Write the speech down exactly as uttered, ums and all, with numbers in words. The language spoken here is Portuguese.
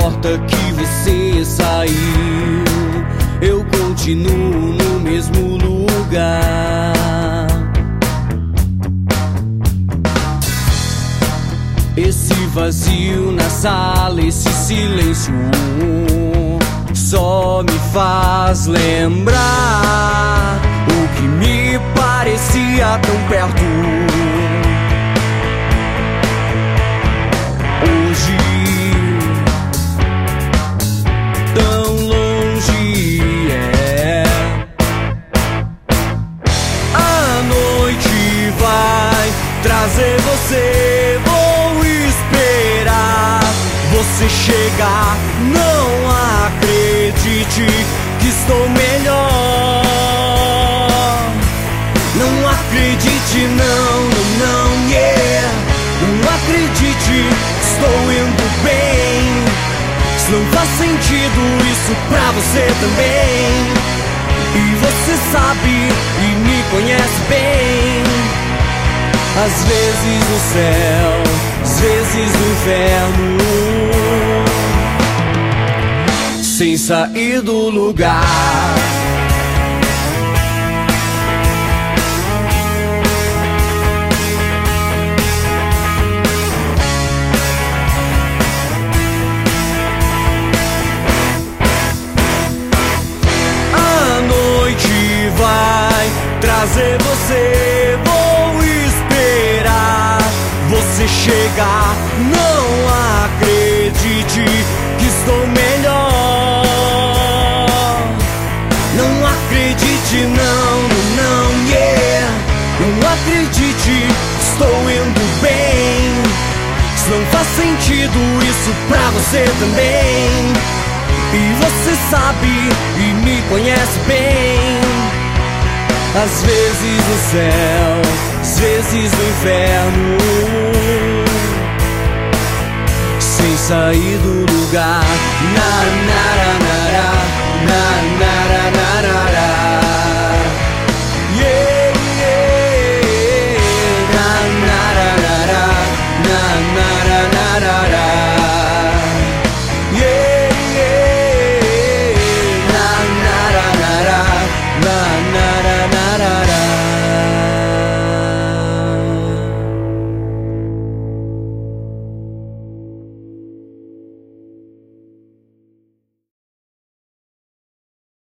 importa que você saiu, eu continuo no mesmo lugar. Esse vazio na sala, esse silêncio só me faz lembrar o que me parecia tão perto. Hoje, tão longe é. A noite vai trazer você, vou esperar você chegar. Não acredite que estou melhor. Não acredite, não, não, não, yeah. Não acredite, estou indo bem. Se não faz sentido isso pra você também, e você sabe e me conhece bem. Às vezes no céu, às vezes no inferno, sem sair do lugar. A noite vai trazer você, vou esperar você chegar. Não acredite que estou melhor. Não acredite, não, não, não, yeah. Não acredite, estou indo bem. Se não faz sentido isso pra você também, e você sabe e me conhece bem. Às vezes no céu, às vezes no inferno, sem sair do lugar. Na, na, na, na, na, na, na, na, na.